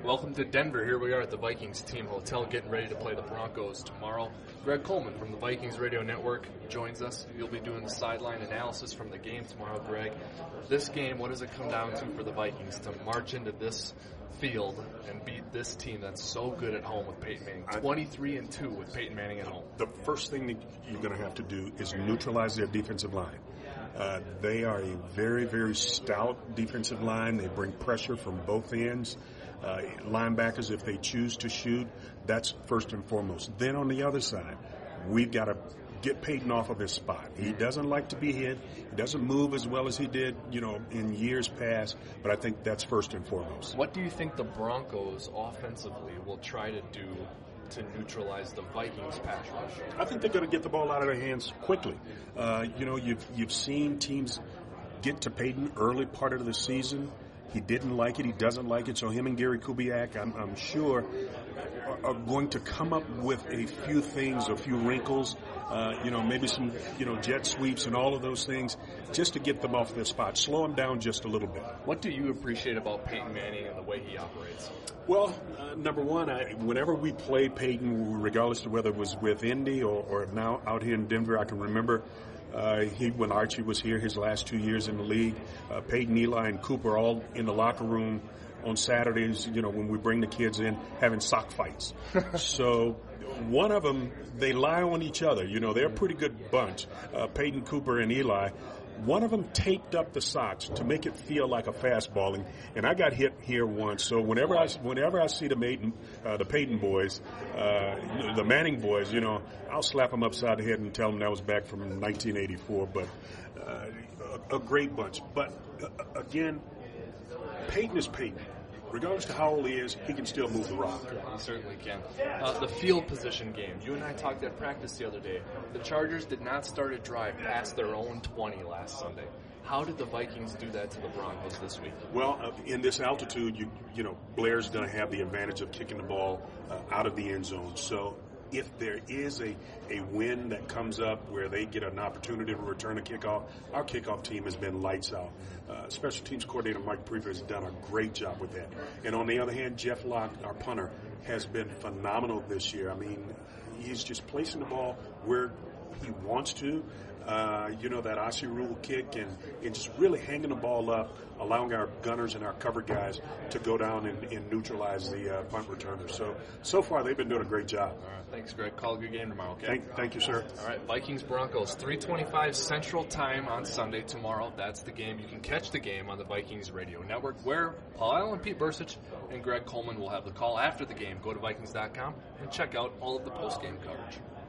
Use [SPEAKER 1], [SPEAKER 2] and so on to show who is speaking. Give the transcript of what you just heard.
[SPEAKER 1] Welcome to Denver. Here we are at the Vikings team hotel getting ready to play the Broncos tomorrow. Greg Coleman from the Vikings Radio Network joins us. You'll be doing the sideline analysis from the game tomorrow, Greg. This game, what does it come down to for the Vikings to march into this field and beat this team that's so good at home with Peyton Manning? 23-2 with Peyton Manning at home.
[SPEAKER 2] The first thing that you're going to have to do is neutralize their defensive line. They are a very, very stout defensive line. They bring pressure from both ends. Linebackers, if they choose to shoot, that's first and foremost. Then on the other side, we've got to get Peyton off of his spot. He doesn't like to be hit. He doesn't move as well as he did, in years past, but I think that's first and foremost.
[SPEAKER 1] What do you think the Broncos offensively will try to do to neutralize the Vikings pass rush?
[SPEAKER 2] I think they're going to get the ball out of their hands quickly. You've seen teams get to Peyton early part of the season. He didn't like it. He doesn't like it. So him and Gary Kubiak, I'm sure, are going to come up with a few things, a few wrinkles, maybe some, jet sweeps and all of those things just to get them off their spot. Slow them down just a little bit.
[SPEAKER 1] What do you appreciate about Peyton Manning and the way he operates?
[SPEAKER 2] Well, number one, whenever we played Peyton, regardless of whether it was with Indy or now out here in Denver, I can remember when Archie was here his last 2 years in the league, Peyton, Eli, and Cooper all in the locker room on Saturdays, when we bring the kids in, having sock fights. So one of them, they lie on each other. They're a pretty good bunch, Peyton, Cooper, and Eli. One of them taped up the socks to make it feel like a fastballing, and I got hit here once. So whenever I see the Peyton boys, the Manning boys, I'll slap them upside the head and tell them that was back from 1984. But a great bunch. But again, Peyton is Peyton. Regardless of how old he is, he can still move the rock.
[SPEAKER 1] He certainly can. The field position game. You and I talked at practice the other day. The Chargers did not start a drive past their own 20 last Sunday. How did the Vikings do that to the Broncos this week?
[SPEAKER 2] Well, in this altitude, Blair's going to have the advantage of kicking the ball out of the end zone. So if there is a win that comes up where they get an opportunity to return a kickoff, our kickoff team has been lights out. Special teams coordinator Mike Prefer has done a great job with that. And on the other hand, Jeff Locke, our punter, has been phenomenal this year. I mean, he's just placing the ball where he wants to. That Aussie rule kick and just really hanging the ball up, allowing our gunners and our cover guys to go down and neutralize the punt returner. So far, they've been doing a great job.
[SPEAKER 1] All right, thanks, Greg. Call a good game tomorrow, okay?
[SPEAKER 2] Thank you, sir.
[SPEAKER 1] All right, Vikings-Broncos, 3:25 Central Time on Sunday tomorrow. That's the game. You can catch the game on the Vikings Radio Network, where Paul Allen, Pete Bursich, and Greg Coleman will have the call after the game. Go to Vikings.com and check out all of the post-game coverage.